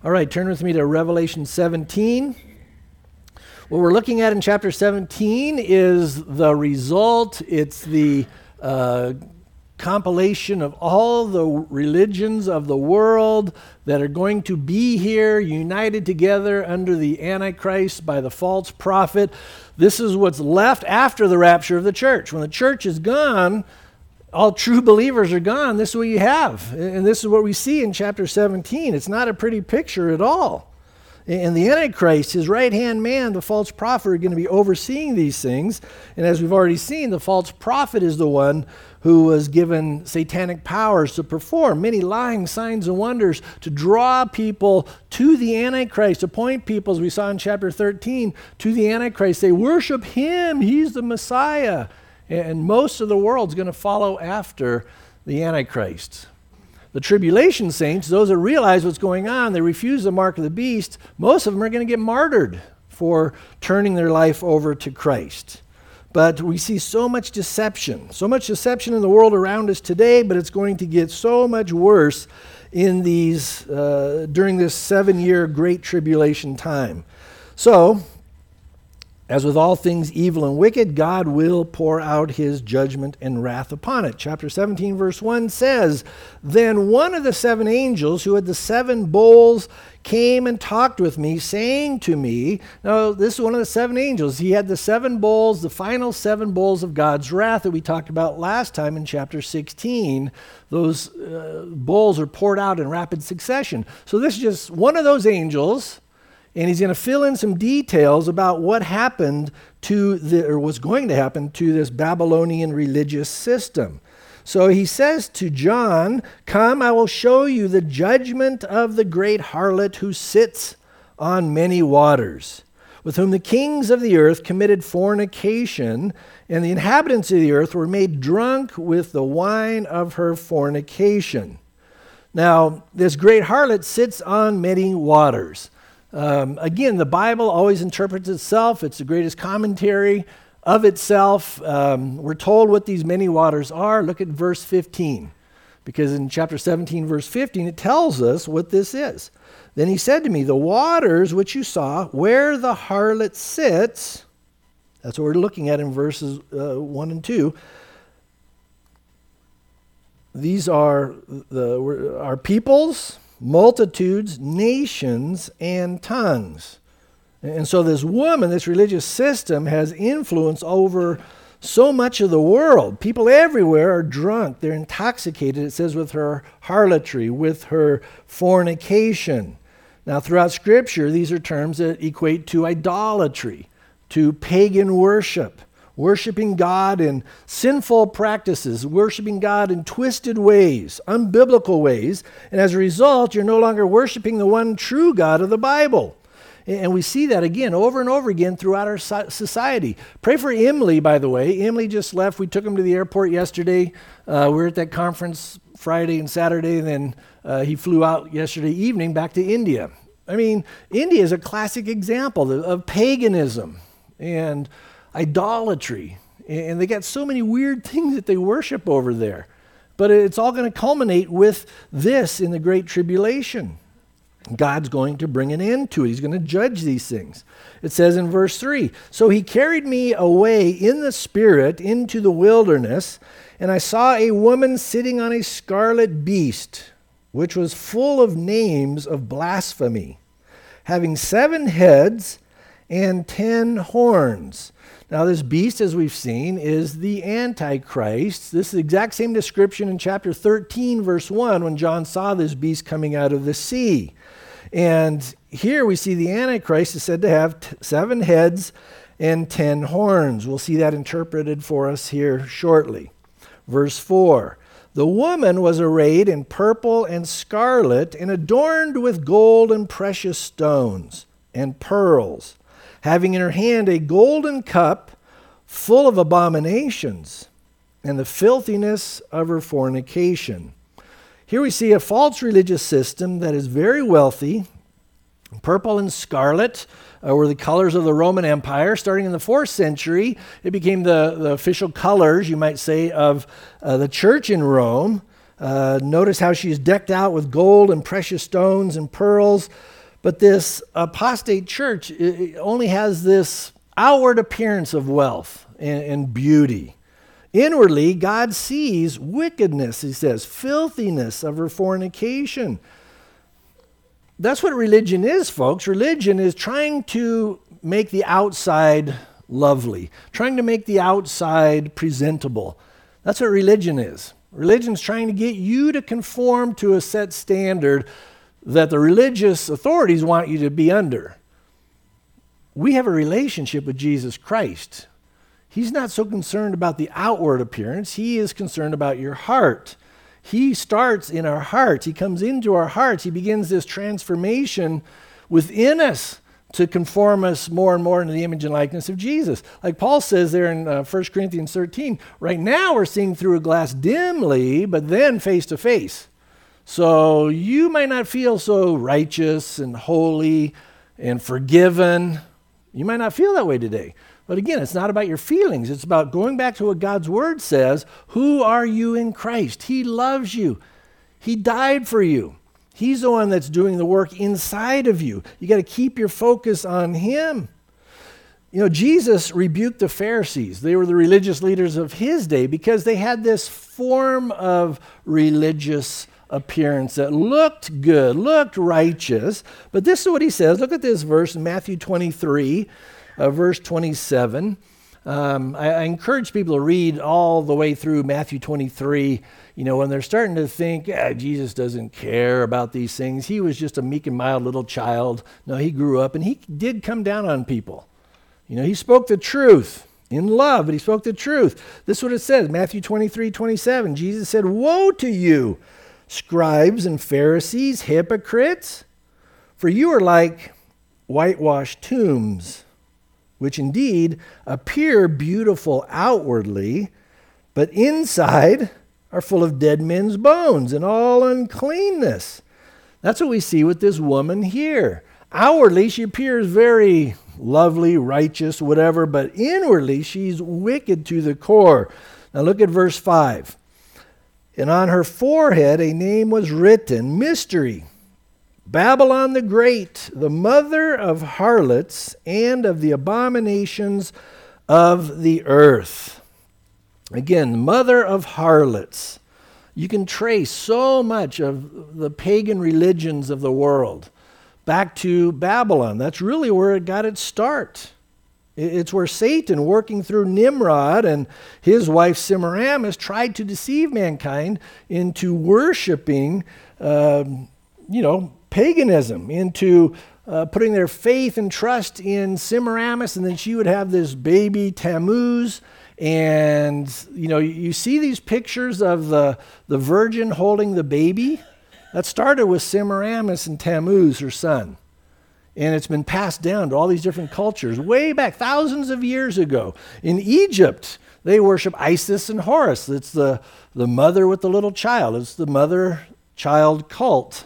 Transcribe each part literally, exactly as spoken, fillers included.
All right, turn with me to Revelation seventeen. What we're looking at in chapter seventeen is the result. It's the uh, compilation of all the religions of the world that are going to be here, united together under the Antichrist by the false prophet. This is what's left after the rapture of the church. When the church is gone, all true believers are gone. This is what you have. And this is what we see in chapter seventeen. It's not a pretty picture at all. And the Antichrist, his right-hand man, the false prophet, are going to be overseeing these things. And as we've already seen, the false prophet is the one who was given satanic powers to perform many lying signs and wonders to draw people to the Antichrist, to point people, as we saw in chapter thirteen, to the Antichrist. They worship him. He's the Messiah. And most of the world's going to follow after the Antichrist. The tribulation saints, those that realize what's going on, they refuse the mark of the beast, most of them are going to get martyred for turning their life over to Christ. But we see so much deception, so much deception in the world around us today, but it's going to get so much worse in these uh, during this seven-year great tribulation time. So, as with all things evil and wicked, God will pour out his judgment and wrath upon it. Chapter seventeen, verse one says, "Then one of the seven angels who had the seven bowls came and talked with me, saying to me," now this is one of the seven angels. He had the seven bowls, the final seven bowls of God's wrath that we talked about last time in chapter sixteen. Those uh, bowls are poured out in rapid succession. So this is just one of those angels. And he's going to fill in some details about what happened to the, or was going to happen to this Babylonian religious system. So he says to John, "Come, I will show you the judgment of the great harlot who sits on many waters, with whom the kings of the earth committed fornication, and the inhabitants of the earth were made drunk with the wine of her fornication." Now, this great harlot sits on many waters. Um, again, the Bible always interprets itself. It's the greatest commentary of itself. Um, we're told what these many waters are. Look at verse fifteen, because in chapter seventeen, verse fifteen, it tells us what this is. "Then he said to me, the waters which you saw, where the harlot sits," that's what we're looking at in verses uh, one and two, "these are the our peoples, multitudes, nations, and tongues." And so this woman, this religious system, has influence over so much of the world. People everywhere are drunk. They're intoxicated, it says, with her harlotry, with her fornication. Now, throughout Scripture, these are terms that equate to idolatry, to pagan worship. Worshiping God in sinful practices, worshiping God in twisted ways, unbiblical ways, and as a result, you're no longer worshiping the one true God of the Bible. And we see that again over and over again throughout our society. Pray for Emily, by the way. Emily just left. We took him to the airport yesterday. Uh, we were at that conference Friday and Saturday, and then uh, he flew out yesterday evening back to India. I mean, India is a classic example of, of paganism and idolatry, and they got so many weird things that they worship over there. But it's all going to culminate with this in the Great Tribulation. God's going to bring an end to it. He's going to judge these things. It says in verse three, "So he carried me away in the spirit into the wilderness, and I saw a woman sitting on a scarlet beast, which was full of names of blasphemy, having seven heads and ten horns." Now this beast, as we've seen, is the Antichrist. This is the exact same description in chapter thirteen, verse one, when John saw this beast coming out of the sea. And here we see the Antichrist is said to have t- seven heads and ten horns. We'll see that interpreted for us here shortly. Verse four, "The woman was arrayed in purple and scarlet and adorned with gold and precious stones and pearls, having in her hand a golden cup full of abominations and the filthiness of her fornication." Here we see a false religious system that is very wealthy. Purple and scarlet uh, were the colors of the Roman Empire. Starting in the fourth century, it became the, the official colors, you might say, of uh, the church in Rome. Uh, notice how she's decked out with gold and precious stones and pearls. But this apostate church it only has this outward appearance of wealth and, and beauty. Inwardly, God sees wickedness, he says, filthiness of her fornication. That's what religion is, folks. Religion is trying to make the outside lovely, trying to make the outside presentable. That's what religion is. Religion's trying to get you to conform to a set standard that the religious authorities want you to be under. We have a relationship with Jesus Christ. He's not so concerned about the outward appearance. He is concerned about your heart. He starts in our hearts. He comes into our hearts. He begins this transformation within us to conform us more and more into the image and likeness of Jesus. Like Paul says there in uh, First Corinthians thirteen, right now we're seeing through a glass dimly, but then face to face. So you might not feel so righteous and holy and forgiven. You might not feel that way today. But again, it's not about your feelings. It's about going back to what God's word says. Who are you in Christ? He loves you. He died for you. He's the one that's doing the work inside of you. You got to keep your focus on him. You know, Jesus rebuked the Pharisees. They were the religious leaders of his day because they had this form of religious appearance that looked good, looked righteous. But this is what he says. Look at this verse in Matthew twenty-three, uh, verse twenty-seven. Um, I, I encourage people to read all the way through Matthew twenty-three. You know, when they're starting to think, ah, Jesus doesn't care about these things. He was just a meek and mild little child. No, he grew up and he did come down on people. You know, he spoke the truth in love, but he spoke the truth. This is what it says, Matthew twenty-three, twenty-seven. Jesus said, "Woe to you, scribes and Pharisees, hypocrites, for you are like whitewashed tombs, which indeed appear beautiful outwardly, but inside are full of dead men's bones and all uncleanness." That's what we see with this woman here. Outwardly, she appears very lovely, righteous, whatever, but inwardly, she's wicked to the core. Now look at verse five. "And on her forehead a name was written, Mystery, Babylon the Great, the mother of harlots and of the abominations of the earth." Again, mother of harlots. You can trace so much of the pagan religions of the world back to Babylon. That's really where it got its start. It's where Satan, working through Nimrod and his wife Semiramis, tried to deceive mankind into worshiping, um, you know, paganism, into uh, putting their faith and trust in Semiramis, and then she would have this baby Tammuz. And, you know, you see these pictures of the, the virgin holding the baby. That started with Semiramis and Tammuz, her son. And it's been passed down to all these different cultures way back thousands of years ago. In Egypt, they worship Isis and Horus. It's the, the mother with the little child. It's the mother-child cult.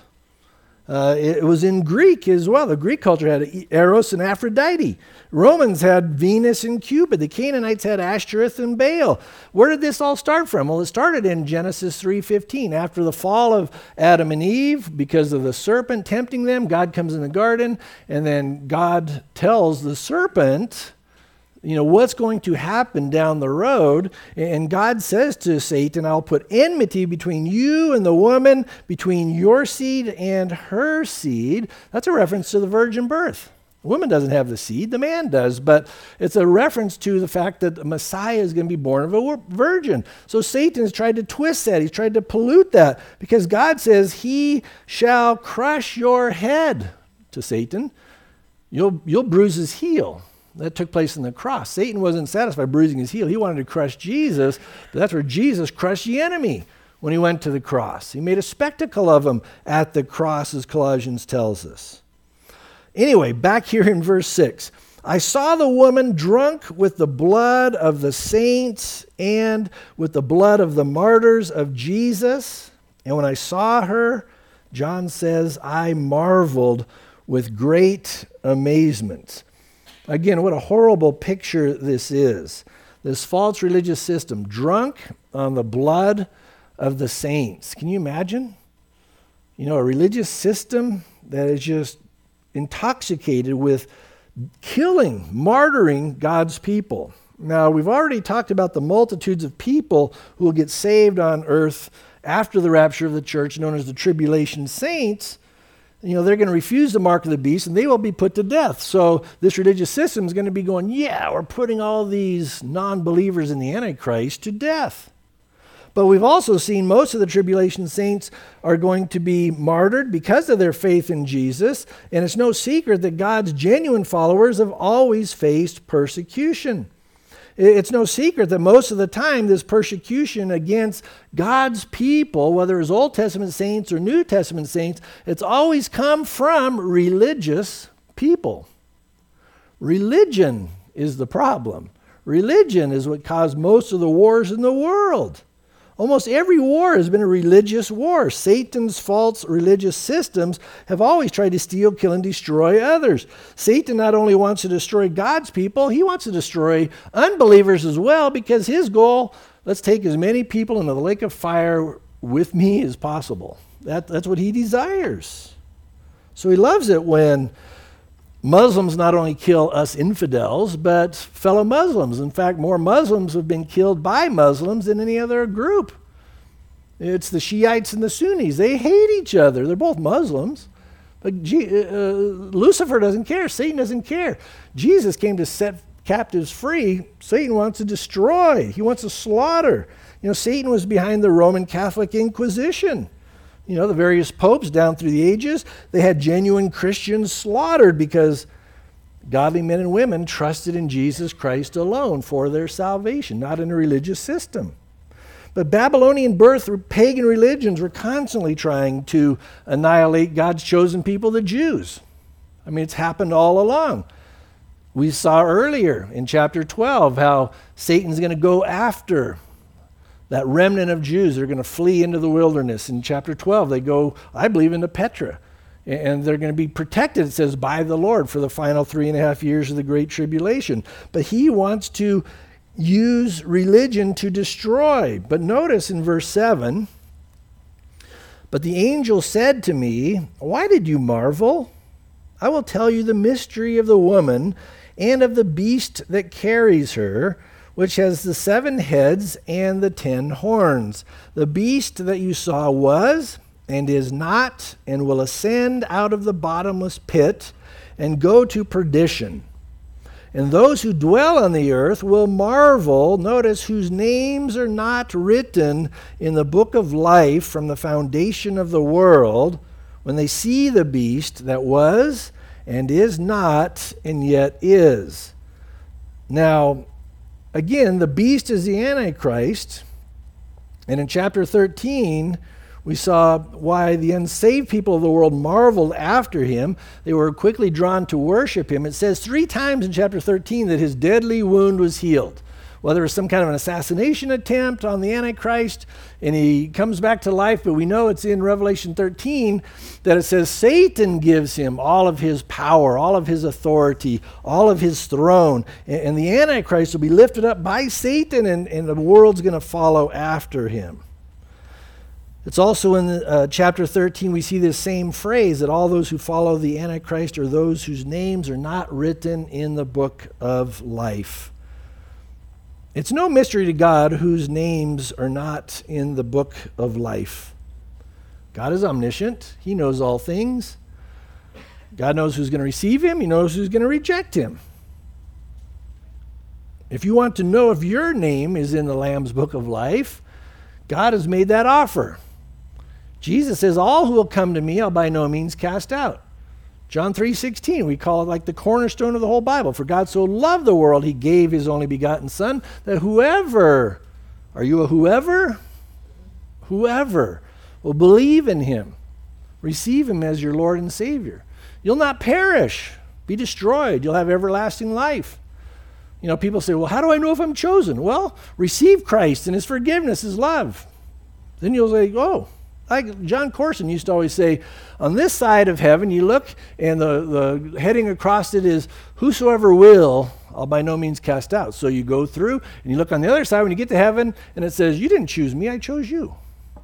Uh, it was in Greek as well. The Greek culture had Eros and Aphrodite. Romans had Venus and Cupid. The Canaanites had Ashtoreth and Baal. Where did this all start from? Well, it started in Genesis three fifteen. After the fall of Adam and Eve, because of the serpent tempting them, God comes in the garden, and then God tells the serpent, you know, what's going to happen down the road. And God says to Satan, "I'll put enmity between you and the woman, between your seed and her seed." That's a reference to the virgin birth. The woman doesn't have the seed, the man does, but it's a reference to the fact that the Messiah is going to be born of a virgin. So Satan has tried to twist that. He's tried to pollute that because God says, "He shall crush your head," to Satan. You'll, you'll bruise his heel. That took place on the cross. Satan wasn't satisfied bruising his heel. He wanted to crush Jesus, but that's where Jesus crushed the enemy when he went to the cross. He made a spectacle of him at the cross, as Colossians tells us. Anyway, back here in verse six. "I saw the woman drunk with the blood of the saints and with the blood of the martyrs of Jesus. And when I saw her," John says, "I marveled with great amazement." Again, what a horrible picture this is. This false religious system, drunk on the blood of the saints. Can you imagine? You know, a religious system that is just intoxicated with killing, martyring God's people. Now, we've already talked about the multitudes of people who will get saved on earth after the rapture of the church, known as the tribulation saints. You know, they're going to refuse the mark of the beast, and they will be put to death. So this religious system is going to be going, yeah, we're putting all these non-believers in the Antichrist to death. But we've also seen most of the tribulation saints are going to be martyred because of their faith in Jesus. And it's no secret that God's genuine followers have always faced persecution. It's no secret that most of the time this persecution against God's people, whether it's Old Testament saints or New Testament saints, it's always come from religious people. Religion is the problem. Religion is what caused most of the wars in the world. Almost every war has been a religious war. Satan's false religious systems have always tried to steal, kill, and destroy others. Satan not only wants to destroy God's people, he wants to destroy unbelievers as well, because his goal, let's take as many people into the lake of fire with me as possible. That, that's what he desires. So he loves it when Muslims not only kill us infidels, but fellow Muslims. In fact, more Muslims have been killed by Muslims than any other group. It's the Shiites and the Sunnis. They hate each other. They're both Muslims. But G- uh, Lucifer doesn't care. Satan doesn't care. Jesus came to set captives free. Satan wants to destroy. He wants to slaughter. You know, Satan was behind the Roman Catholic Inquisition. You know, the various popes down through the ages, they had genuine Christians slaughtered because godly men and women trusted in Jesus Christ alone for their salvation, not in a religious system. But Babylonian birth pagan religions were constantly trying to annihilate God's chosen people, the Jews. I mean, it's happened all along. We saw earlier in chapter twelve how Satan's going to go after that remnant of Jews. They're going to flee into the wilderness. In chapter twelve, they go, I believe, into Petra. And they're going to be protected, it says, by the Lord for the final three and a half years of the Great Tribulation. But he wants to use religion to destroy. But notice in verse seven, but the angel said to me, why did you marvel? I will tell you the mystery of the woman and of the beast that carries her, which has the seven heads and the ten horns. The beast that you saw was and is not, and will ascend out of the bottomless pit and go to perdition. And those who dwell on the earth will marvel, notice, whose names are not written in the book of life from the foundation of the world, when they see the beast that was and is not and yet is. Now, again, the beast is the Antichrist. And in chapter thirteen, we saw why the unsaved people of the world marveled after him. They were quickly drawn to worship him. It says three times in chapter thirteen that his deadly wound was healed. Whether it was some kind of an assassination attempt on the Antichrist, and he comes back to life, but we know it's in Revelation thirteen that it says Satan gives him all of his power, all of his authority, all of his throne, and, and the Antichrist will be lifted up by Satan, and, and the world's going to follow after him. It's also in the, uh, chapter thirteen, we see this same phrase that all those who follow the Antichrist are those whose names are not written in the book of life. It's no mystery to God whose names are not in the book of life. God is omniscient. He knows all things. God knows who's going to receive him. He knows who's going to reject him. If you want to know if your name is in the Lamb's book of life, God has made that offer. Jesus says, all who will come to me, I'll by no means cast out. John three sixteen, we call it like the cornerstone of the whole Bible. For God so loved the world, he gave his only begotten Son, that whoever, are you a whoever? Whoever will believe in him, receive him as your Lord and Savior. You'll not perish, be destroyed. You'll have everlasting life. You know, people say, well, how do I know if I'm chosen? Well, receive Christ and his forgiveness, his love. Then you'll say, oh, like John Corson used to always say, on this side of heaven, you look, and the, the heading across it is, whosoever will, I'll by no means cast out. So you go through, and you look on the other side when you get to heaven, and it says, you didn't choose me, I chose you.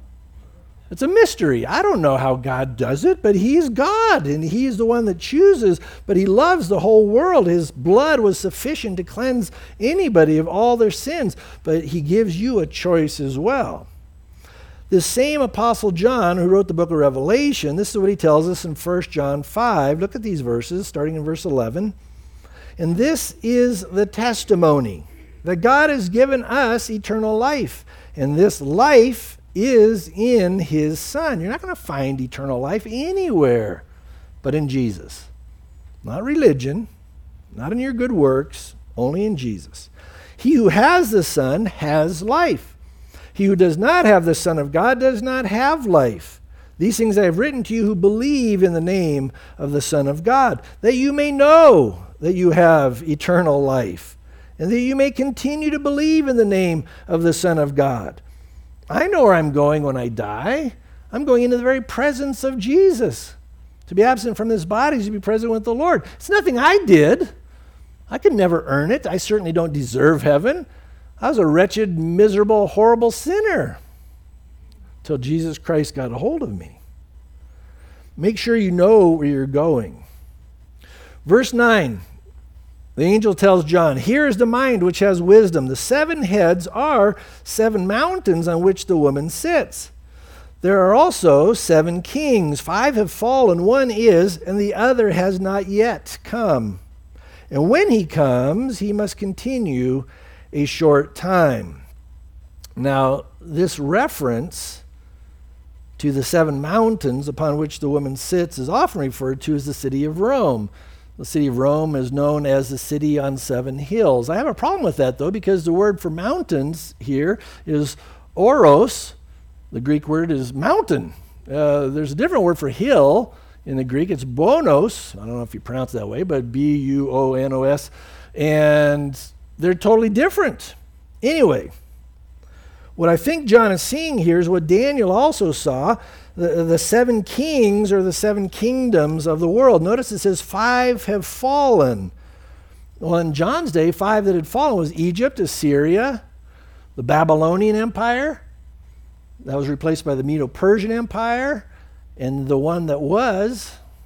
It's a mystery. I don't know how God does it, but he's God, and he's the one that chooses, but he loves the whole world. His blood was sufficient to cleanse anybody of all their sins, but he gives you a choice as well. This same Apostle John, who wrote the book of Revelation, this is what he tells us in First John five. Look at these verses, starting in verse eleven. And this is the testimony, that God has given us eternal life, and this life is in his Son. You're not going to find eternal life anywhere but in Jesus. Not religion, not in your good works, only in Jesus. He who has the Son has life. He who does not have the Son of God does not have life. These things I have written to you who believe in the name of the Son of God, that you may know that you have eternal life, and that you may continue to believe in the name of the Son of God. I know where I'm going when I die. I'm going into the very presence of Jesus. To be absent from this body is to be present with the Lord. It's nothing I did. I could never earn it. I certainly don't deserve heaven. I was a wretched, miserable, horrible sinner till Jesus Christ got a hold of me. Make sure you know where you're going. Verse nine. The angel tells John, here is the mind which has wisdom. The seven heads are seven mountains on which the woman sits. There are also seven kings. Five have fallen, one is, and the other has not yet come. And when he comes, he must continue a short time. Now, this reference to the seven mountains upon which the woman sits is often referred to as the city of Rome. The city of Rome is known as the city on seven hills. I have a problem with that, though, because the word for mountains here is oros. The Greek word is mountain. Uh, there's a different word for hill in the Greek. It's bonos. I don't know if you pronounce it that way, but B U O N O S. And they're totally different. Anyway, what I think John is seeing here is what Daniel also saw. The, the seven kings or the seven kingdoms of the world. Notice it says five have fallen. Well, in John's day, five that had fallen was Egypt, Assyria, the Babylonian Empire. That was replaced by the Medo-Persian Empire. And the one that was,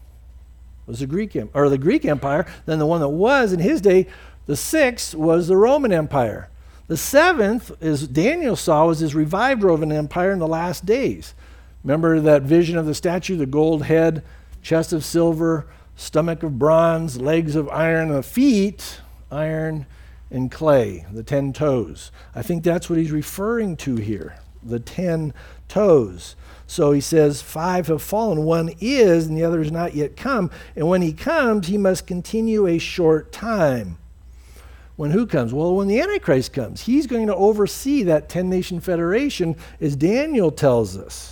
was the Greek, or the Greek Empire. Then the one that was in his day, the sixth, was the Roman Empire. The seventh, as Daniel saw, was his revived Roman Empire in the last days. Remember that vision of the statue, the gold head, chest of silver, stomach of bronze, legs of iron, the feet, iron and clay, the ten toes. I think that's what he's referring to here, the ten toes. So he says, five have fallen, one is, and the other is not yet come. And when he comes, he must continue a short time. When who comes? Well, when the Antichrist comes, he's going to oversee that ten-nation federation, as Daniel tells us.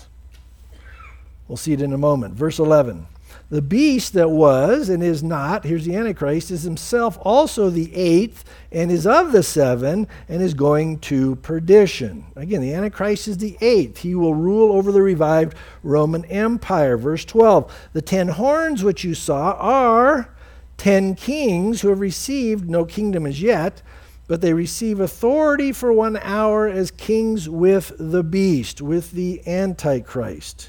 We'll see it in a moment. Verse eleven. The beast that was and is not, here's the Antichrist, is himself also the eighth and is of the seven and is going to perdition. Again, the Antichrist is the eighth. He will rule over the revived Roman Empire. Verse twelve. The ten horns which you saw are ten kings who have received no kingdom as yet, but they receive authority for one hour as kings with the beast, with the Antichrist.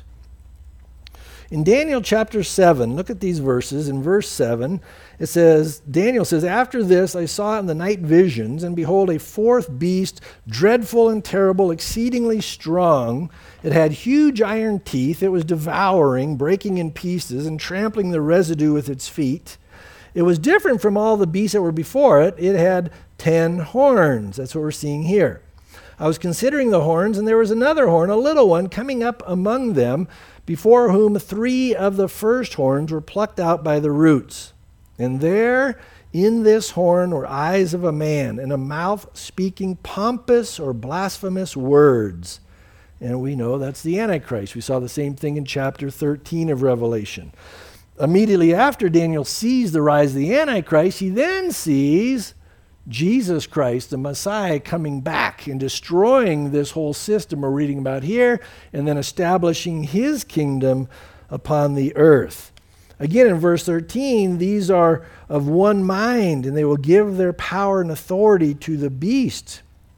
In Daniel chapter seven, look at these verses. In verse seven, it says, Daniel says, after this I saw in the night visions, and behold, a fourth beast, dreadful and terrible, exceedingly strong. It had huge iron teeth. It was devouring, breaking in pieces, and trampling the residue with its feet. It was different from all the beasts that were before it. It had ten horns. That's what we're seeing here. I was considering the horns, and there was another horn, a little one, coming up among them, before whom three of the first horns were plucked out by the roots. And there in this horn were eyes of a man, and a mouth speaking pompous or blasphemous words. And we know that's the Antichrist. We saw the same thing in chapter thirteen of Revelation. Immediately after Daniel sees the rise of the Antichrist, he then sees Jesus Christ, the Messiah, coming back and destroying this whole system we're reading about here, and then establishing his kingdom upon the earth. Again, in verse thirteen, these are of one mind, and they will give their power and authority to the beast.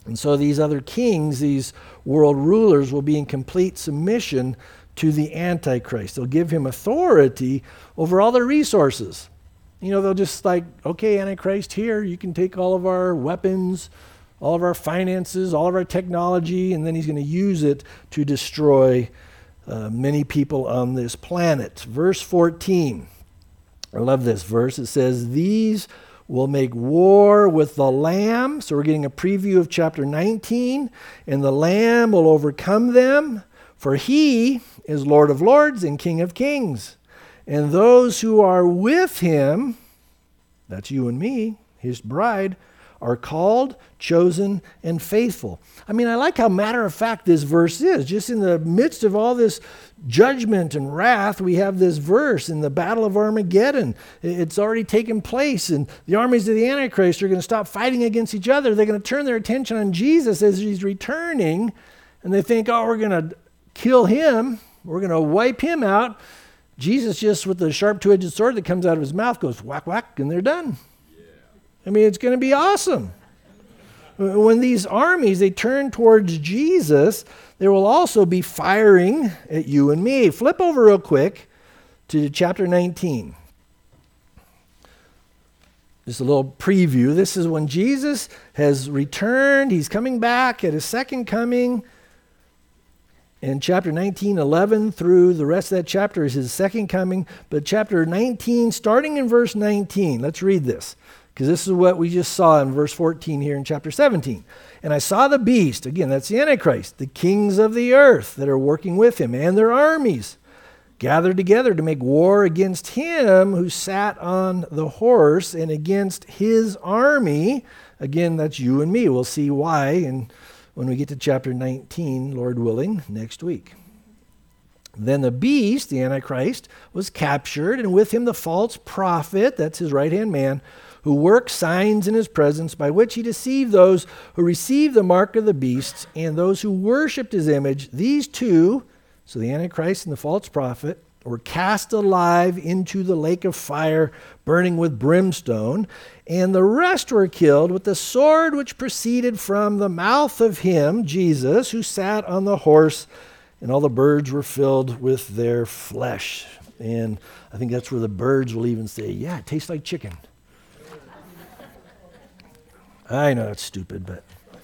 And so these other kings, these world rulers, will be in complete submission to the Antichrist. They'll give him authority over all their resources. You know, they'll just like, okay, Antichrist, here, you can take all of our weapons, all of our finances, all of our technology, and then he's going to use it to destroy uh, many people on this planet. Verse fourteen. I love this verse. It says, these will make war with the Lamb. So we're getting a preview of chapter nineteen. And the Lamb will overcome them, for he is Lord of lords and King of kings. And those who are with him, that's you and me, his bride, are called, chosen, and faithful. I mean, I like how matter of fact this verse is. Just in the midst of all this judgment and wrath, we have this verse in the Battle of Armageddon. It's already taken place, and the armies of the Antichrist are going to stop fighting against each other. They're going to turn their attention on Jesus as he's returning, and they think, oh, we're going to kill him. We're going to wipe him out. Jesus, just with the sharp two-edged sword that comes out of his mouth, goes whack, whack, and they're done. I mean, it's going to be awesome. When these armies, they turn towards Jesus, they will also be firing at you and me. Flip over real quick to chapter nineteen. Just a little preview. This is when Jesus has returned. He's coming back at his second coming. And chapter nineteen, eleven through the rest of that chapter is his second coming. But chapter nineteen, starting in verse nineteen, let's read this. Because this is what we just saw in verse fourteen here in chapter seventeen. And I saw the beast, again, that's the Antichrist, the kings of the earth that are working with him, and their armies, gathered together to make war against him who sat on the horse and against his army. Again, that's you and me. We'll see why and when we get to chapter nineteen, Lord willing, next week. Then the beast, the Antichrist, was captured, and with him the false prophet, that's his right-hand man, who worked signs in his presence by which he deceived those who received the mark of the beast and those who worshipped his image. These two, so the Antichrist and the false prophet, were cast alive into the lake of fire burning with brimstone, and the rest were killed with the sword which proceeded from the mouth of him, Jesus, who sat on the horse, and all the birds were filled with their flesh. And I think that's where the birds will even say, yeah, it tastes like chicken. I know it's stupid, but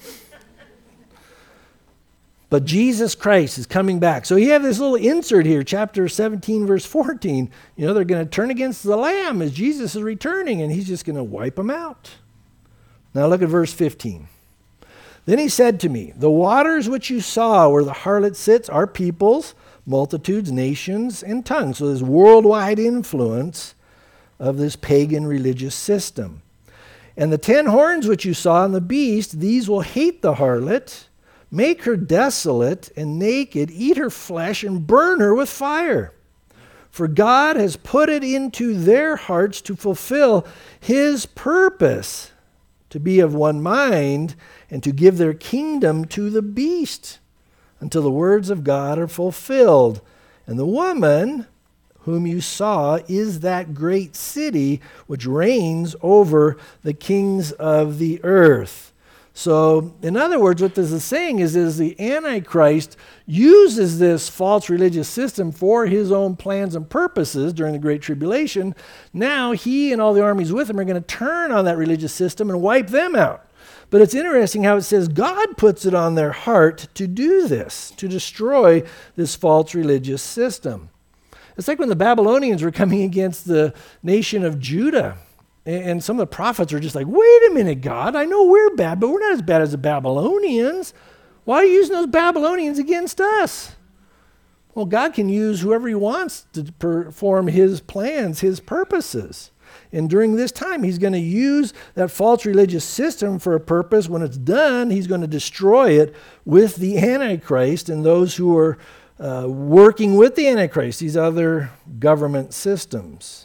but Jesus Christ is coming back. So you have this little insert here, chapter seventeen, verse fourteen. You know, they're going to turn against the Lamb as Jesus is returning, and he's just going to wipe them out. Now look at verse fifteen. Then he said to me, the waters which you saw where the harlot sits are peoples, multitudes, nations, and tongues. So there's worldwide influence of this pagan religious system. And the ten horns which you saw in the beast, these will hate the harlot, make her desolate and naked, eat her flesh, and burn her with fire. For God has put it into their hearts to fulfill his purpose, to be of one mind, and to give their kingdom to the beast, until the words of God are fulfilled. And the woman whom you saw is that great city which reigns over the kings of the earth. So, in other words, what this is saying is, is the Antichrist uses this false religious system for his own plans and purposes during the Great Tribulation. Now he and all the armies with him are going to turn on that religious system and wipe them out. But it's interesting how it says God puts it on their heart to do this, to destroy this false religious system. It's like when the Babylonians were coming against the nation of Judah. And some of the prophets are just like, wait a minute, God, I know we're bad, but we're not as bad as the Babylonians. Why are you using those Babylonians against us? Well, God can use whoever he wants to perform his plans, his purposes. And during this time, he's going to use that false religious system for a purpose. When it's done, he's going to destroy it with the Antichrist and those who are uh, working with the Antichrist, these other government systems.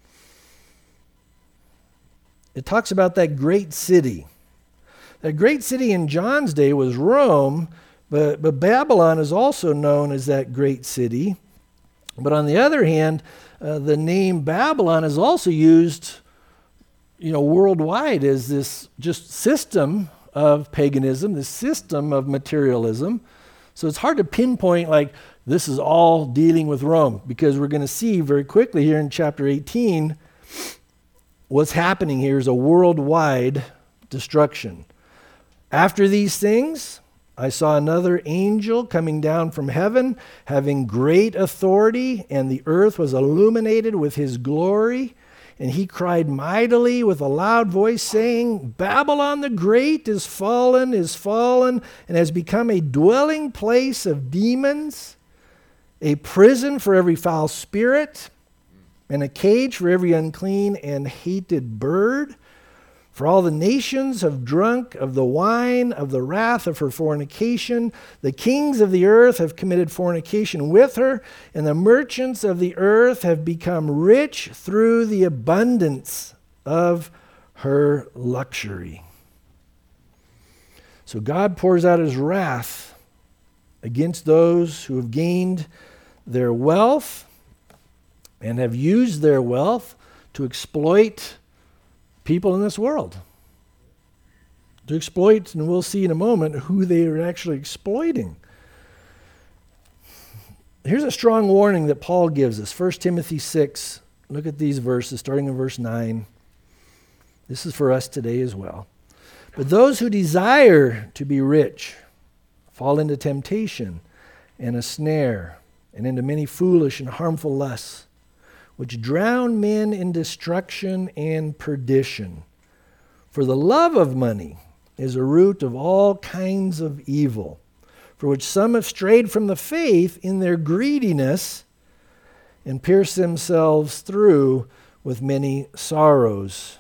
It talks about that great city. That great city in John's day was Rome, but, but Babylon is also known as that great city. But on the other hand, uh, the name Babylon is also used, you know, worldwide as this just system of paganism, this system of materialism. So it's hard to pinpoint like this is all dealing with Rome, because we're going to see very quickly here in chapter eighteen what's happening here is a worldwide destruction. After these things, I saw another angel coming down from heaven, having great authority, and the earth was illuminated with his glory. And he cried mightily with a loud voice, saying, Babylon the Great is fallen, is fallen, and has become a dwelling place of demons, a prison for every foul spirit, and a cage for every unclean and hated bird. For all the nations have drunk of the wine of the wrath of her fornication. The kings of the earth have committed fornication with her, and the merchants of the earth have become rich through the abundance of her luxury. So God pours out his wrath against those who have gained their wealth and have used their wealth to exploit people in this world. To exploit, and we'll see in a moment who they are actually exploiting. Here's a strong warning that Paul gives us. First Timothy six, look at these verses, starting in verse nine. This is for us today as well. But those who desire to be rich fall into temptation and a snare, and into many foolish and harmful lusts, which drown men in destruction and perdition. For the love of money is a root of all kinds of evil, for which some have strayed from the faith in their greediness and pierced themselves through with many sorrows.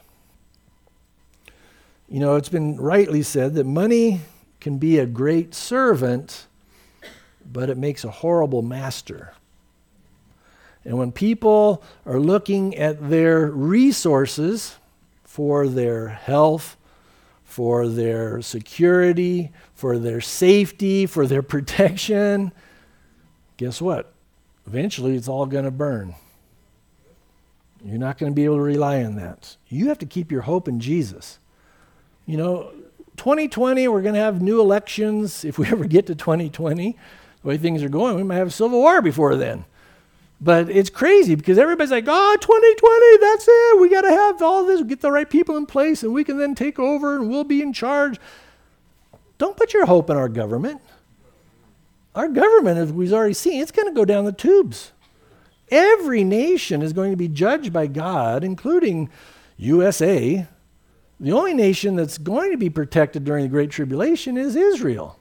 You know, it's been rightly said that money can be a great servant, but it makes a horrible master. And when people are looking at their resources for their health, for their security, for their safety, for their protection, guess what? Eventually it's all going to burn. You're not going to be able to rely on that. You have to keep your hope in Jesus. You know, twenty twenty, we're going to have new elections. If we ever get to twenty twenty, the way things are going, we might have a civil war before then. But it's crazy because everybody's like, oh, twenty twenty, that's it. We got to have all this, get the right people in place, and we can then take over and we'll be in charge. Don't put your hope in our government. Our government, as we've already seen, it's going to go down the tubes. Every nation is going to be judged by God, including U S A. The only nation that's going to be protected during the Great Tribulation is Israel.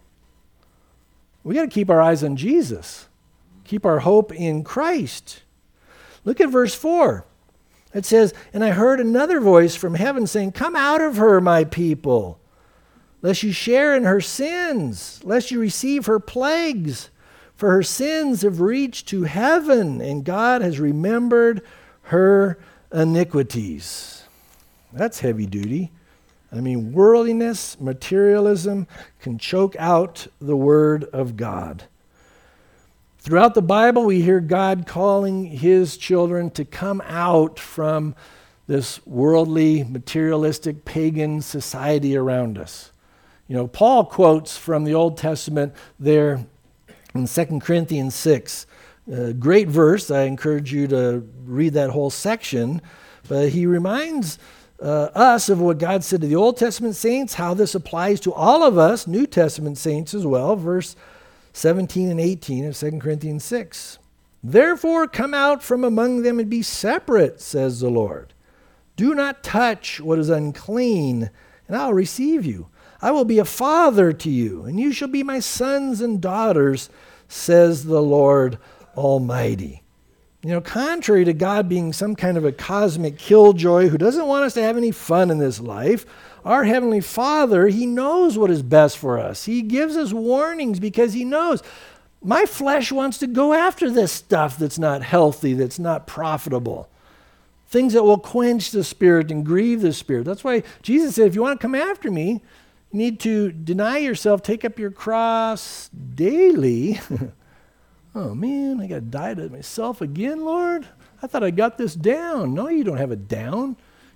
We got to keep our eyes on Jesus. Keep our hope in Christ. Look at verse four. It says, And I heard another voice from heaven saying, Come out of her, my people, lest you share in her sins, lest you receive her plagues. For her sins have reached to heaven, and God has remembered her iniquities. That's heavy duty. I mean, worldliness, materialism can choke out the word of God. Throughout the Bible, we hear God calling his children to come out from this worldly, materialistic, pagan society around us. You know, Paul quotes from the Old Testament there in Second Corinthians six. A great verse. I encourage you to read that whole section. But he reminds uh, us of what God said to the Old Testament saints, how this applies to all of us, New Testament saints as well. Verse seventeen and eighteen of Second Corinthians six. Therefore come out from among them and be separate, says the Lord. Do not touch what is unclean, and I'll receive you. I will be a father to you, and you shall be my sons and daughters, says the Lord Almighty. You know, contrary to God being some kind of a cosmic killjoy who doesn't want us to have any fun in this life, our Heavenly Father, he knows what is best for us. He gives us warnings because he knows my flesh wants to go after this stuff that's not healthy, that's not profitable. Things that will quench the spirit and grieve the spirit. That's why Jesus said, if you want to come after me, you need to deny yourself, take up your cross daily. Oh man, I got to die to myself again, Lord? I thought I got this down. No, you don't have it down.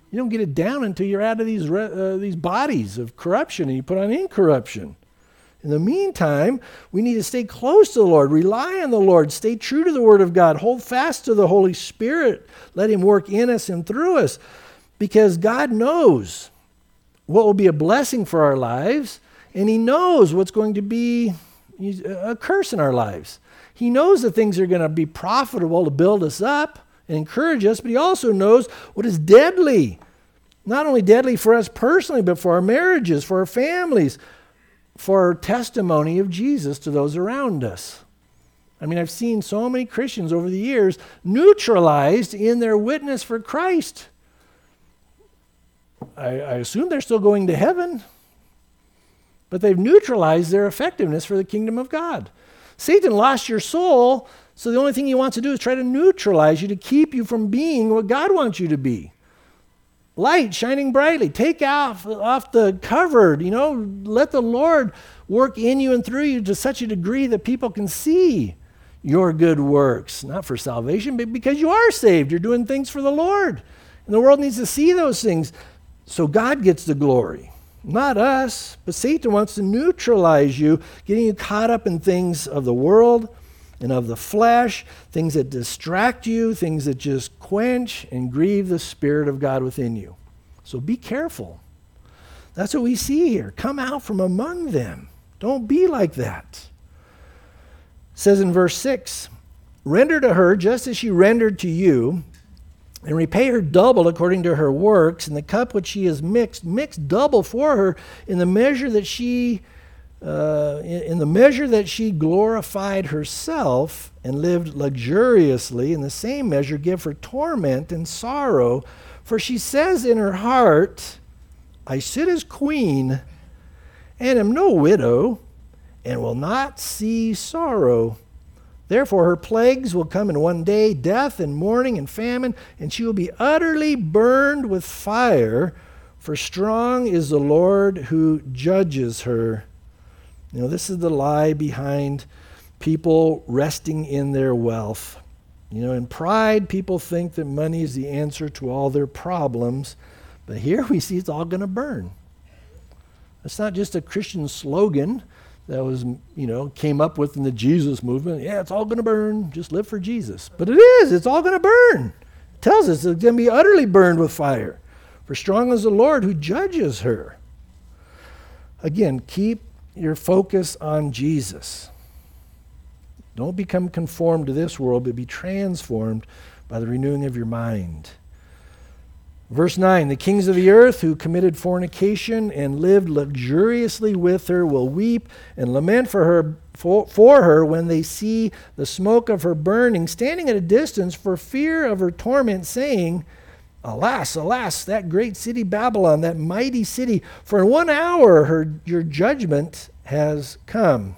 You don't get it down until you're out of these, re- uh, these bodies of corruption and you put on incorruption. In the meantime, we need to stay close to the Lord, rely on the Lord, stay true to the Word of God, hold fast to the Holy Spirit, let Him work in us and through us, because God knows what will be a blessing for our lives, and He knows what's going to be a curse in our lives. He knows that things are going to be profitable to build us up and encourage us, but He also knows what is deadly. Not only deadly for us personally, but for our marriages, for our families, for our testimony of Jesus to those around us. I mean, I've seen so many Christians over the years neutralized in their witness for Christ. I, I assume they're still going to heaven, but they've neutralized their effectiveness for the kingdom of God. Satan lost your soul, so the only thing he wants to do is try to neutralize you to keep you from being what God wants you to be. Light shining brightly. Take off, off the cover, you know, let the Lord work in you and through you to such a degree that people can see your good works. Not for salvation, but because you are saved. You're doing things for the Lord. And the world needs to see those things. So God gets the glory. Not us, but Satan wants to neutralize you, getting you caught up in things of the world and of the flesh, things that distract you, things that just quench and grieve the Spirit of God within you. So be careful. That's what we see here. Come out from among them. Don't be like that. It says in verse six, render to her just as she rendered to you, and repay her double according to her works, and the cup which she has mixed, mixed double for her in the measure that she, uh, in, in the measure that she glorified herself and lived luxuriously. In the same measure, give her torment and sorrow, for she says in her heart, I sit as queen, and am no widow, and will not see sorrow. Therefore her plagues will come in one day, death and mourning and famine, and she will be utterly burned with fire, for strong is the Lord who judges her. You know, this is the lie behind people resting in their wealth. You know, in pride, people think that money is the answer to all their problems, but here we see it's all going to burn. It's not just a Christian slogan that was, you know, came up with in the Jesus movement. Yeah, it's all going to burn. Just live for Jesus. But it is. It's all going to burn. It tells us it's going to be utterly burned with fire. For strong is the Lord who judges her. Again, keep your focus on Jesus. Don't become conformed to this world, but be transformed by the renewing of your mind. Verse nine, the kings of the earth who committed fornication and lived luxuriously with her will weep and lament for her for, for her when they see the smoke of her burning, standing at a distance for fear of her torment, saying, Alas, alas, that great city Babylon, that mighty city, for in one hour her your judgment has come.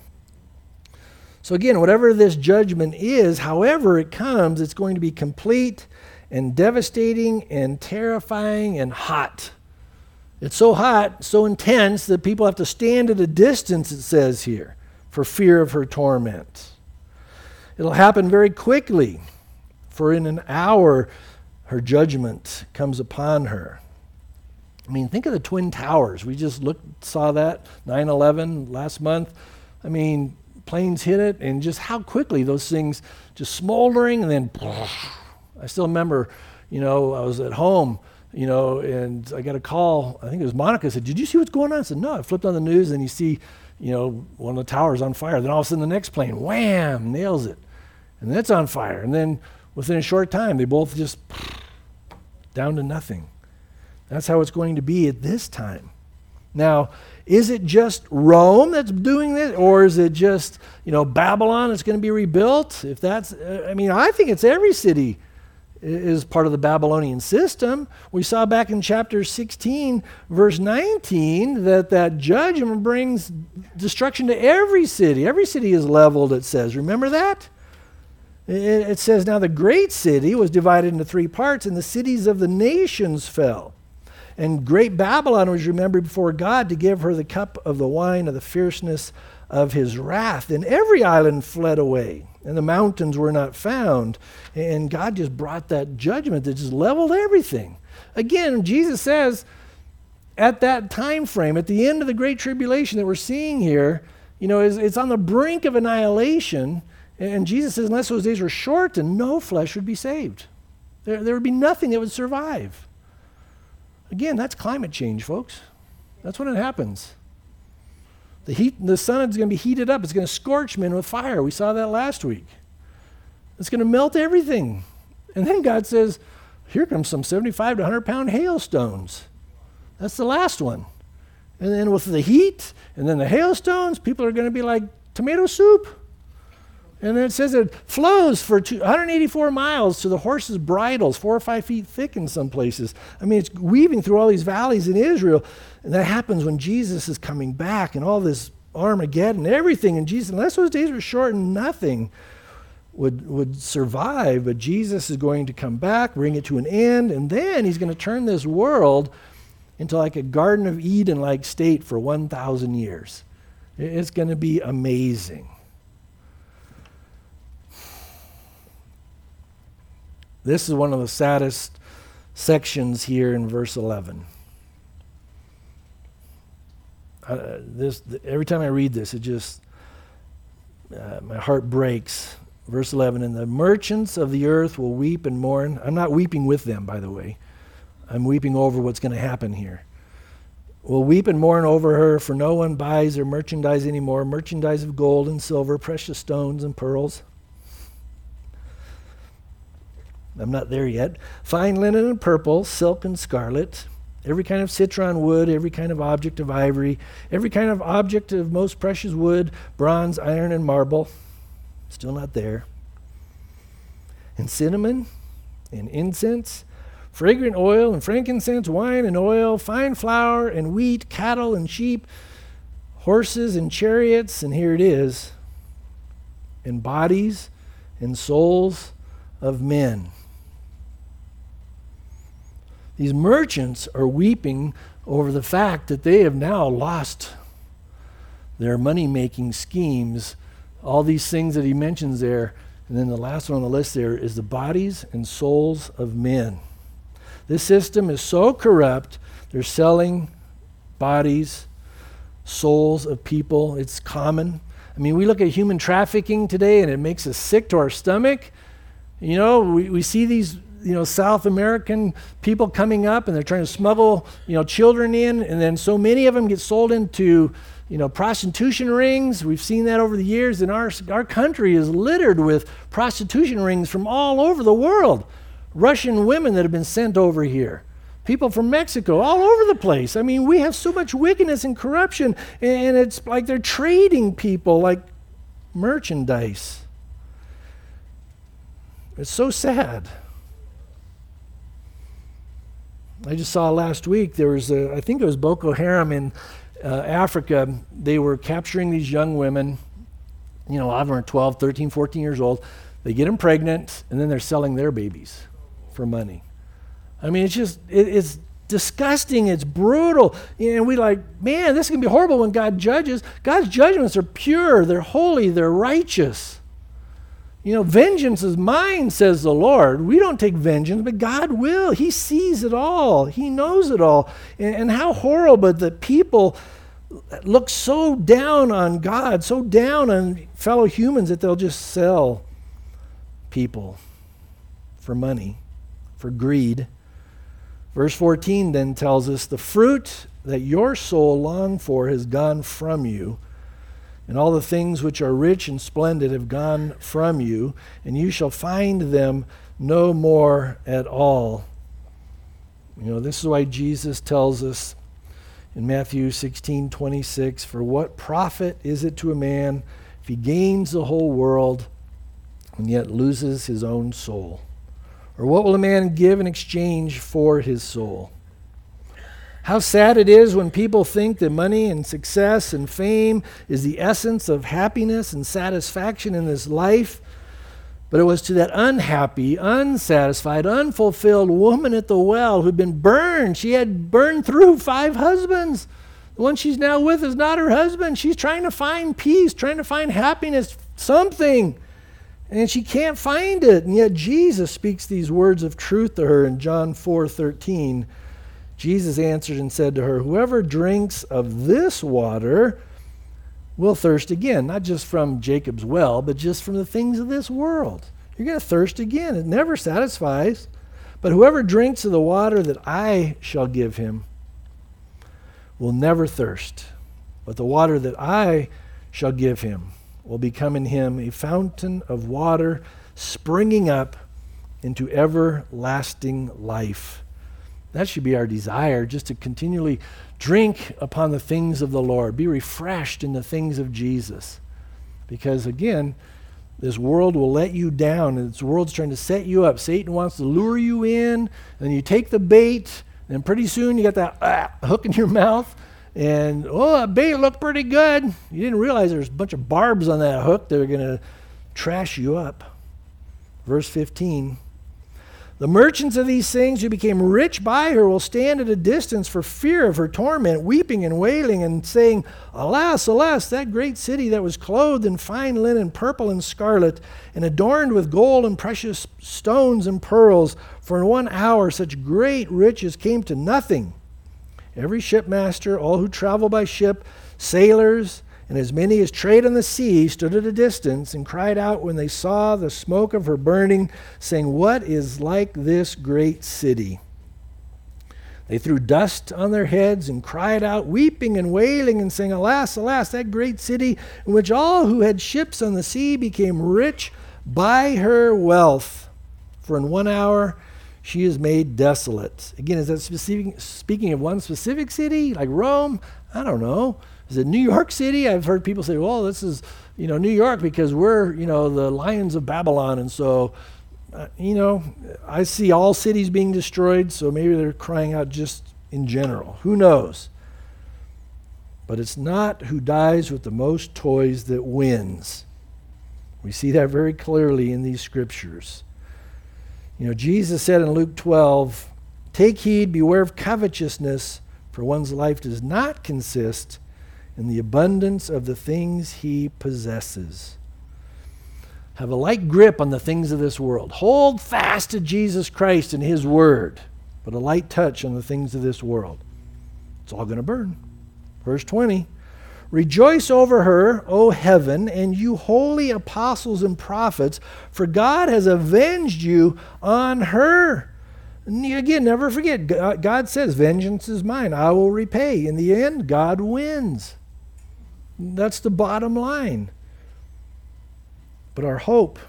So again, whatever this judgment is, however it comes, it's going to be complete and devastating and terrifying and hot. It's so hot, so intense that people have to stand at a distance, it says here, for fear of her torment. It'll happen very quickly, for in an hour her judgment comes upon her. I mean, think of the Twin Towers. We just looked, saw that, nine eleven last month. I mean, planes hit it, and just how quickly those things just smoldering, and then I still remember, you know, I was at home, you know, and I got a call. I think it was Monica said, did you see what's going on? I said, no. I flipped on the news and you see, you know, one of the towers on fire. Then all of a sudden the next plane, wham, nails it. And then it's on fire. And then within a short time, they both just down to nothing. That's how it's going to be at this time. Now, is it just Rome that's doing this, or is it just, you know, Babylon that's going to be rebuilt? If that's, I mean, I think it's every city is part of the Babylonian system. We saw back in chapter sixteen, verse nineteen, that that judgment brings destruction to every city. Every city is leveled, it says. Remember that? It, it says, now the great city was divided into three parts, and the cities of the nations fell. And great Babylon was remembered before God to give her the cup of the wine of the fierceness of his wrath. And every island fled away, and the mountains were not found. And God just brought that judgment that just leveled everything. Again, Jesus says at that time frame, at the end of the Great Tribulation that we're seeing here, you know, it's, it's on the brink of annihilation. And Jesus says, unless those days were shortened, no flesh would be saved. There, there would be nothing that would survive. Again, that's climate change, folks. That's when it happens. The heat, the sun is going to be heated up. It's going to scorch men with fire. We saw that last week. It's going to melt everything. And then God says, here comes some seventy-five to one hundred pound hailstones. That's the last one. And then with the heat and then the hailstones, people are going to be like tomato soup. And then it says it flows for two, one hundred eighty-four miles to the horses' bridles, four or five feet thick in some places. I mean, it's weaving through all these valleys in Israel. And that happens when Jesus is coming back and all this Armageddon, everything. And Jesus, unless those days were shortened, nothing would, would survive. But Jesus is going to come back, bring it to an end, and then he's going to turn this world into like a Garden of Eden-like state for one thousand years. It's going to be amazing. This is one of the saddest sections here in verse eleven. Uh, this th- every time I read this, it just uh, my heart breaks. Verse eleven, and the merchants of the earth will weep and mourn. I'm not weeping with them, by the way. I'm weeping over what's going to happen here. Will weep and mourn over her, for no one buys her merchandise anymore, merchandise of gold and silver, precious stones and pearls. I'm not there yet. Fine linen and purple, silk and scarlet, every kind of citron wood, every kind of object of ivory, every kind of object of most precious wood, bronze, iron, and marble. Still not there. And cinnamon and incense, fragrant oil and frankincense, wine and oil, fine flour and wheat, cattle and sheep, horses and chariots, and here it is, and bodies and souls of men. These merchants are weeping over the fact that they have now lost their money-making schemes, all these things that he mentions there. And then the last one on the list there is the bodies and souls of men. This system is so corrupt, they're selling bodies, souls of people. It's common. I mean, we look at human trafficking today and it makes us sick to our stomach. You know, we, we see these, you know, South American people coming up and they're trying to smuggle, you know, children in, and then so many of them get sold into, you know, prostitution rings. We've seen that over the years, and our, our country is littered with prostitution rings from all over the world. Russian women that have been sent over here. People from Mexico, all over the place. I mean, we have so much wickedness and corruption, and it's like they're trading people like merchandise. It's so sad. I just saw last week, there was a, I think it was Boko Haram in uh, Africa. They were capturing these young women, you know, a lot of them are twelve, thirteen, fourteen years old. They get them pregnant, and then they're selling their babies for money. I mean, it's just, it, it's disgusting, it's brutal. And we like, man, this is going to be horrible when God judges. God's judgments are pure, they're holy, they're righteous. You know, vengeance is mine, says the Lord. We don't take vengeance, but God will. He sees it all. He knows it all. And, and how horrible that people look so down on God, so down on fellow humans that they'll just sell people for money, for greed. Verse fourteen then tells us, the fruit that your soul longed for has gone from you, and all the things which are rich and splendid have gone from you, and you shall find them no more at all. You know, this is why Jesus tells us in Matthew sixteen twenty-six, for what profit is it to a man if he gains the whole world and yet loses his own soul? Or what will a man give in exchange for his soul? How sad it is when people think that money and success and fame is the essence of happiness and satisfaction in this life. But it was to that unhappy, unsatisfied, unfulfilled woman at the well who'd been burned. She had burned through five husbands. The one she's now with is not her husband. She's trying to find peace, trying to find happiness, something. And she can't find it. And yet Jesus speaks these words of truth to her in John four thirteen. Jesus answered and said to her, whoever drinks of this water will thirst again, not just from Jacob's well, but just from the things of this world. You're going to thirst again. It never satisfies. But whoever drinks of the water that I shall give him will never thirst. But the water that I shall give him will become in him a fountain of water springing up into everlasting life. That should be our desire, just to continually drink upon the things of the Lord, be refreshed in the things of Jesus. Because again, this world will let you down, and this world's trying to set you up. Satan wants to lure you in, and you take the bait, and pretty soon you got that ah, hook in your mouth, and oh, that bait looked pretty good. You didn't realize there's a bunch of barbs on that hook that are going to trash you up. Verse fifteen. The merchants of these things who became rich by her will stand at a distance for fear of her torment, weeping and wailing and saying, alas, alas, that great city that was clothed in fine linen, purple and scarlet, and adorned with gold and precious stones and pearls, for in one hour such great riches came to nothing. Every shipmaster, all who travel by ship, sailors, and as many as trade on the sea stood at a distance and cried out when they saw the smoke of her burning, saying, what is like this great city? They threw dust on their heads and cried out, weeping and wailing and saying, alas, alas, that great city in which all who had ships on the sea became rich by her wealth. For in one hour she is made desolate. Again, is that specific, speaking of one specific city, like Rome? I don't know. Is it New York City? I've heard people say, well, this is, you know, New York because we're, you know, the lions of Babylon. And so, uh, you know, I see all cities being destroyed, so maybe they're crying out just in general. Who knows? But it's not who dies with the most toys that wins. We see that very clearly in these scriptures. You know, Jesus said in Luke twelve, take heed, beware of covetousness, for one's life does not consist in the abundance of the things he possesses. Have a light grip on the things of this world. Hold fast to Jesus Christ and his word, but a light touch on the things of this world. It's all going to burn. Verse twenty, rejoice over her, O heaven, and you holy apostles and prophets, for God has avenged you on her. And again, never forget, God says, vengeance is mine, I will repay. In the end, God wins. That's the bottom line. But our hope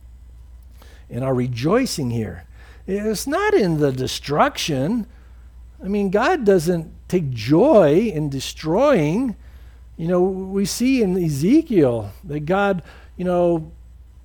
and our rejoicing here, it's not in the destruction. I mean, God doesn't take joy in destroying. You know, we see in Ezekiel that God, you know,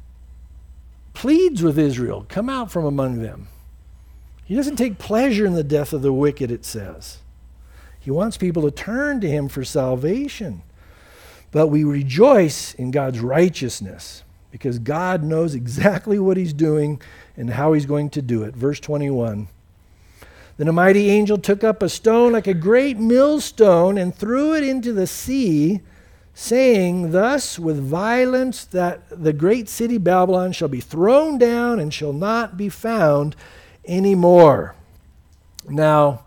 pleads with Israel, come out from among them. He doesn't take pleasure in the death of the wicked, it says. He wants people to turn to him for salvation. But we rejoice in God's righteousness because God knows exactly what he's doing and how he's going to do it. Verse twenty-one. Then a mighty angel took up a stone like a great millstone and threw it into the sea, saying thus with violence that the great city Babylon shall be thrown down and shall not be found anymore. Now,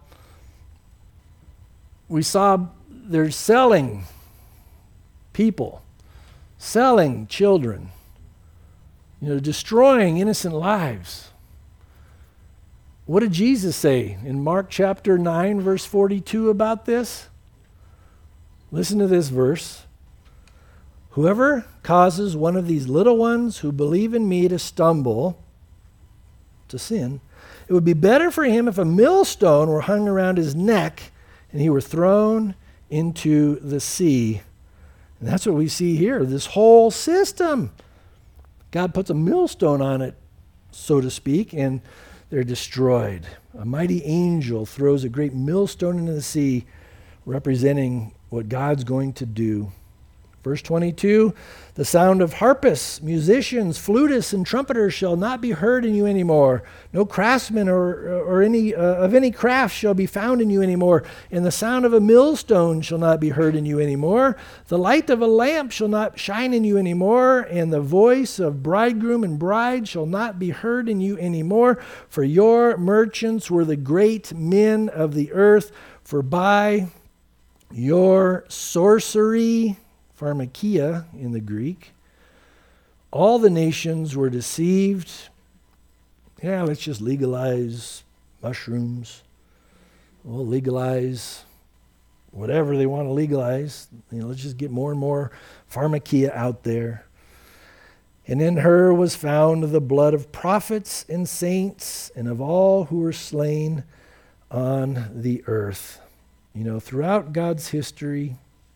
we saw they're selling people, selling children, you know, destroying innocent lives. What did Jesus say in Mark chapter nine, verse forty-two about this? Listen to this verse. Whoever causes one of these little ones who believe in me to stumble, to sin, it would be better for him if a millstone were hung around his neck and he were thrown into the sea. And that's what we see here, this whole system. God puts a millstone on it, so to speak, and they're destroyed. A mighty angel throws a great millstone into the sea, representing what God's going to do. Verse twenty-two, the sound of harpists, musicians, flutists, and trumpeters shall not be heard in you anymore. No craftsman or, or any uh, of any craft shall be found in you anymore. And the sound of a millstone shall not be heard in you anymore. The light of a lamp shall not shine in you anymore. And the voice of bridegroom and bride shall not be heard in you anymore. For your merchants were the great men of the earth. For by your sorcery, pharmakia in the Greek, all the nations were deceived. Yeah, let's just legalize mushrooms. We'll legalize whatever they want to legalize. You know, let's just get more and more pharmakia out there. And in her was found the blood of prophets and saints and of all who were slain on the earth. You know, throughout God's history,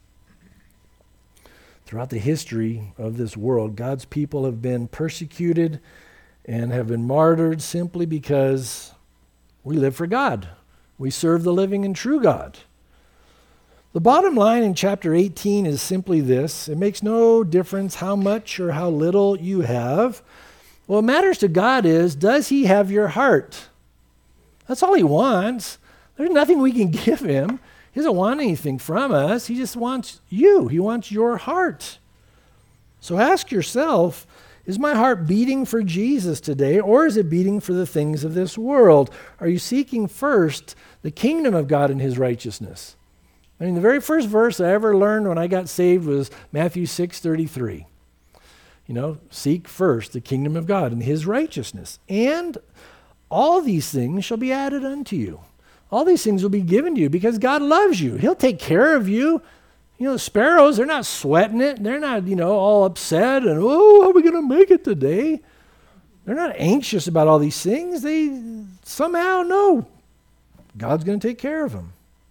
throughout the history of this world, God's people have been persecuted and have been martyred simply because we live for God. We serve the living and true God. The bottom line in chapter eighteen is simply this. It makes no difference how much or how little you have. What matters to God is, does he have your heart? That's all he wants. There's nothing we can give him. He doesn't want anything from us. He just wants you. He wants your heart. So ask yourself, is my heart beating for Jesus today, or is it beating for the things of this world? Are you seeking first the kingdom of God and his righteousness? I mean, the very first verse I ever learned when I got saved was Matthew six thirty-three. You know, seek first the kingdom of God and his righteousness, and all these things shall be added unto you. All these things will be given to you because God loves you. He'll take care of you. You know, sparrows, they're not sweating it. They're not, you know, all upset and, oh, how are we going to make it today? They're not anxious about all these things. They somehow know God's going to take care of them.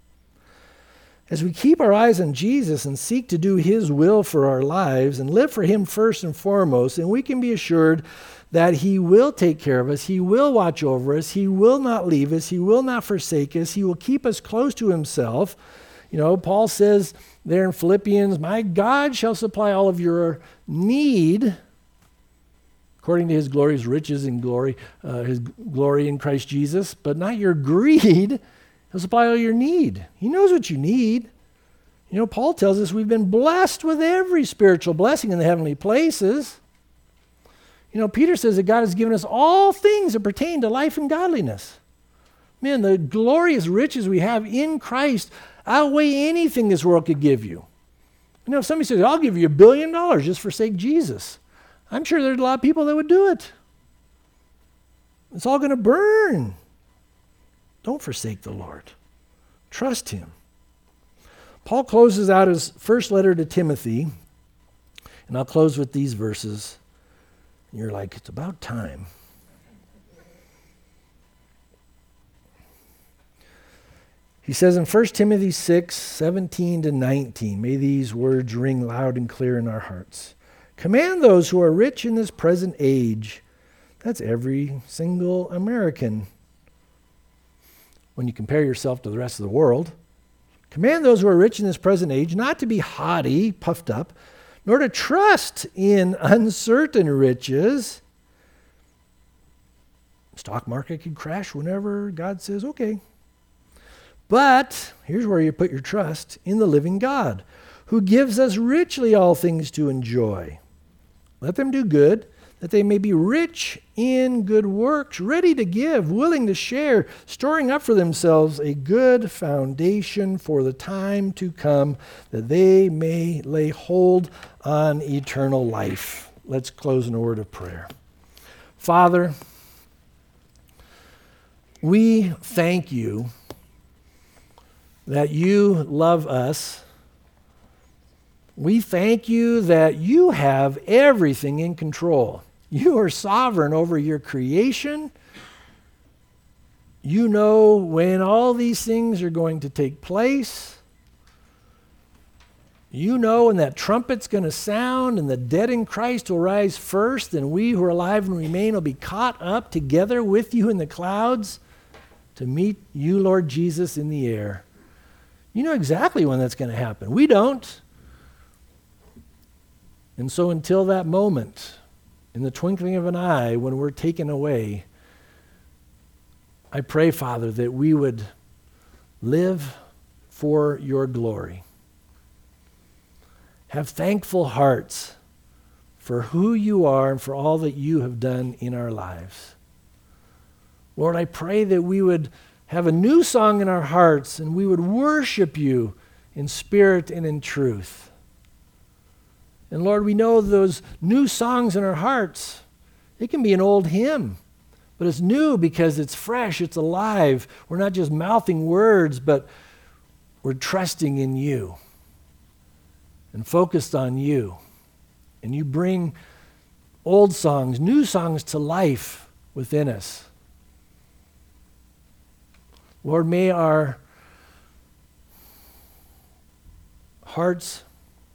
As we keep our eyes on Jesus and seek to do his will for our lives and live for him first and foremost, and we can be assured that he will take care of us, he will watch over us, he will not leave us, he will not forsake us, he will keep us close to himself. You know, Paul says there in Philippians, my God shall supply all of your need according to his glorious riches and glory, uh, his glory in Christ Jesus, but not your greed. He'll supply all your need. He knows what you need. You know, Paul tells us we've been blessed with every spiritual blessing in the heavenly places. You know, Peter says that God has given us all things that pertain to life and godliness. Man, the glorious riches we have in Christ outweigh anything this world could give you. You know, if somebody says, I'll give you a billion dollars just for sake of Jesus, I'm sure there's a lot of people that would do it. It's all going to burn. Don't forsake the Lord. Trust him. Paul closes out his first letter to Timothy, and I'll close with these verses. You're like, it's about time. He says in First Timothy six, seventeen to nineteen, may these words ring loud and clear in our hearts. Command those who are rich in this present age. That's every single American. When you compare yourself to the rest of the world. Command those who are rich in this present age not to be haughty, puffed up, nor to trust in uncertain riches. Stock market could crash whenever God says, okay. But here's where you put your trust, in the living God, who gives us richly all things to enjoy. Let them do good, that they may be rich in good works, ready to give, willing to share, storing up for themselves a good foundation for the time to come, that they may lay hold on eternal life. Let's close in a word of prayer. Father, we thank you that you love us. We thank you that you have everything in control. You are sovereign over your creation. You know when all these things are going to take place. You know when that trumpet's going to sound and the dead in Christ will rise first, and we who are alive and remain will be caught up together with you in the clouds to meet you, Lord Jesus, in the air. You know exactly when that's going to happen. We don't. And so until that moment, in the twinkling of an eye, when we're taken away, I pray, Father, that we would live for your glory. Have thankful hearts for who you are and for all that you have done in our lives. Lord, I pray that we would have a new song in our hearts and we would worship you in spirit and in truth. And Lord, we know those new songs in our hearts, it can be an old hymn, but it's new because it's fresh, it's alive. We're not just mouthing words, but we're trusting in you and focused on you. And you bring old songs, new songs to life within us. Lord, may our hearts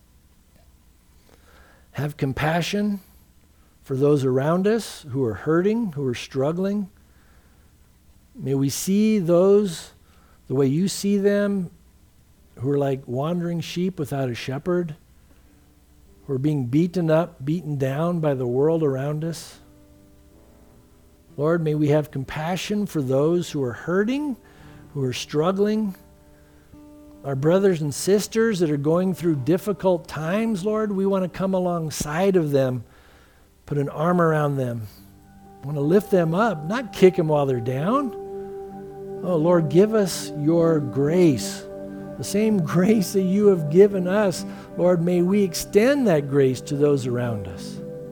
have compassion for those around us who are hurting, who are struggling. May we see those the way you see them, who are like wandering sheep without a shepherd, who are being beaten up, beaten down by the world around us. Lord, may we have compassion for those who are hurting, who are struggling, our brothers and sisters that are going through difficult times. Lord, we want to come alongside of them, put an arm around them. We want to lift them up, not kick them while they're down. Oh, Lord, give us your grace, the same grace that you have given us. Lord, may we extend that grace to those around us.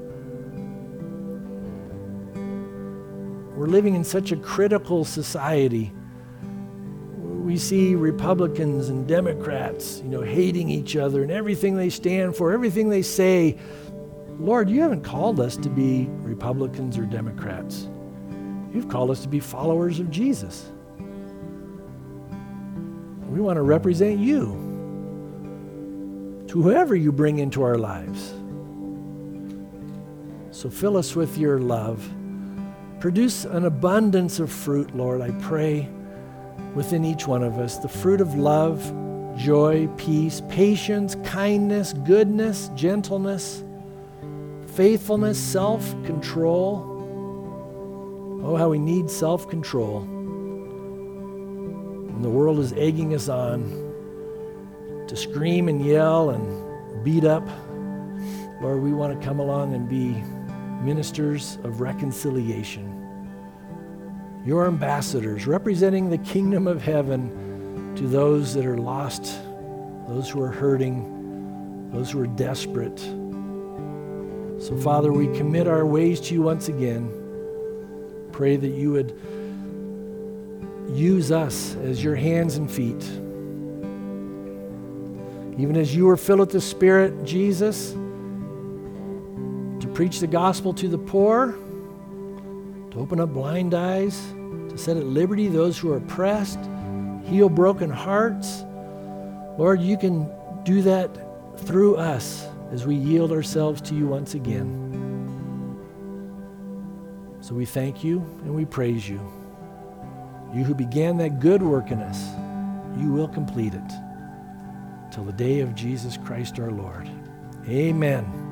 We're living in such a critical society. We see Republicans and Democrats, you know, hating each other and everything they stand for, everything they say. Lord, you haven't called us to be Republicans or Democrats. You've called us to be followers of Jesus. We want to represent you to whoever you bring into our lives. So fill us with your love. Produce an abundance of fruit, Lord, I pray, within each one of us. The fruit of love, joy, peace, patience, kindness, goodness, gentleness, faithfulness, self-control. Oh, how we need self-control. And the world is egging us on to scream and yell and beat up. Lord, we want to come along and be ministers of reconciliation. Your ambassadors, representing the kingdom of heaven to those that are lost, those who are hurting, those who are desperate. So, Father, we commit our ways to you once again. Pray that you would use us as your hands and feet. Even as you were filled with the Spirit, Jesus, to preach the gospel to the poor, to open up blind eyes, to set at liberty those who are oppressed, heal broken hearts. Lord, you can do that through us as we yield ourselves to you once again. So we thank you and we praise you. You who began that good work in us, you will complete it till the day of Jesus Christ our Lord. Amen.